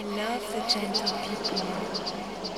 I love the gentle people.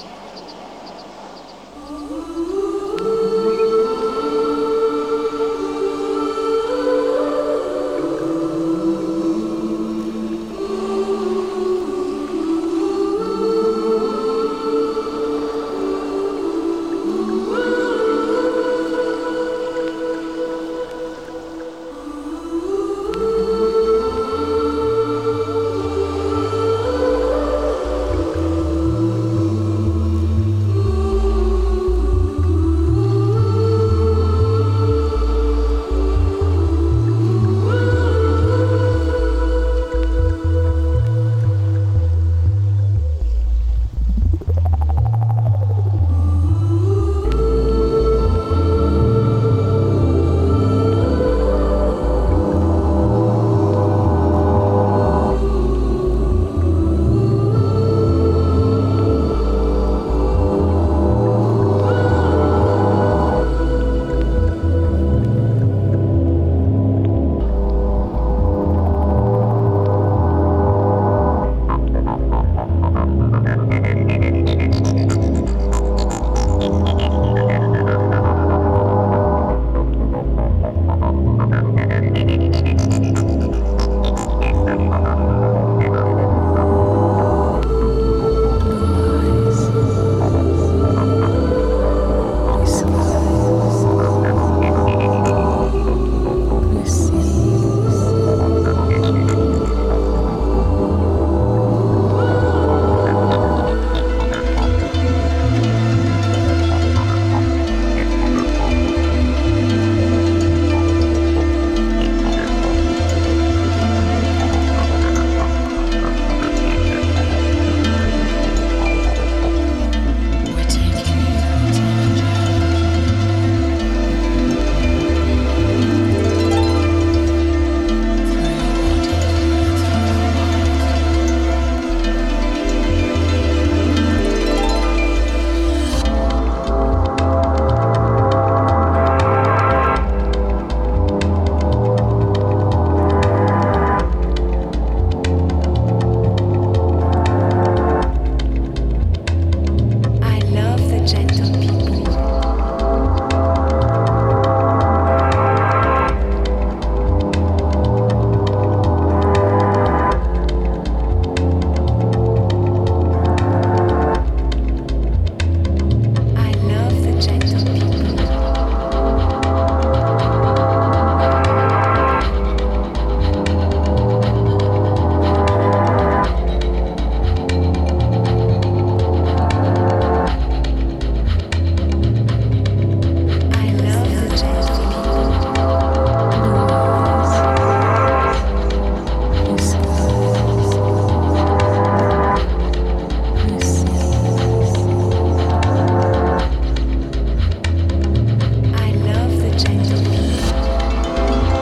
I love the gentle people. I love the gentle people. I love the gentle people. I love the gentle people.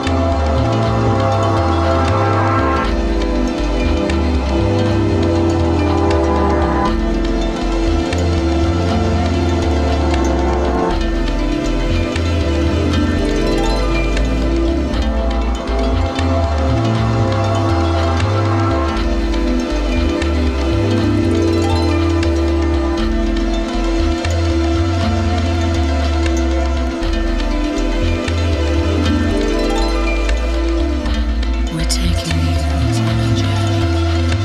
We're taking you on a journey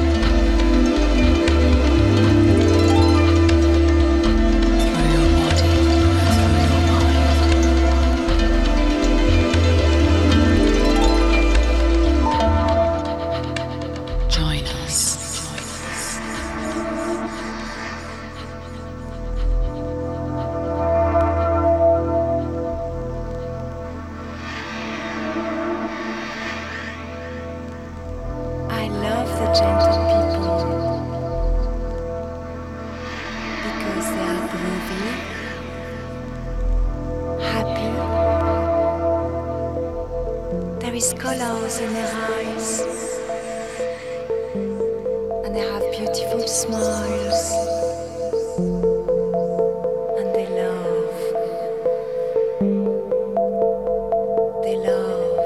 through your body and through your mind. Join us. I love the gentle people because they are groovy, happy. There is colors in their eyes and they have beautiful smiles and they love. They love.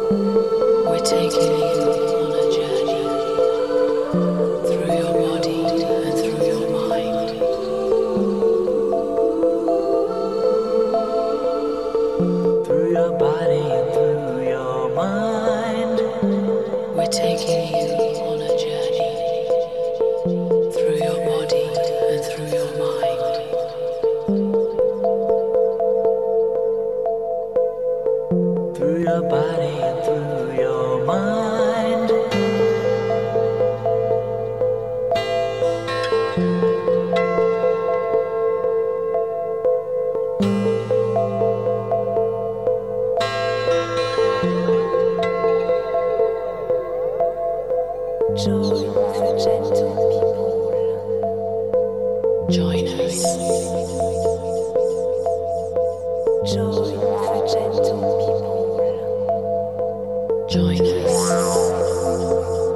We're taking you on a journey through your body and through your mind. Through your body and through your mind. We're taking you on a journey through your body and through your mind. Through your body and through your mind. Joy for gentle people. Join us. Joy for gentle people. Join us.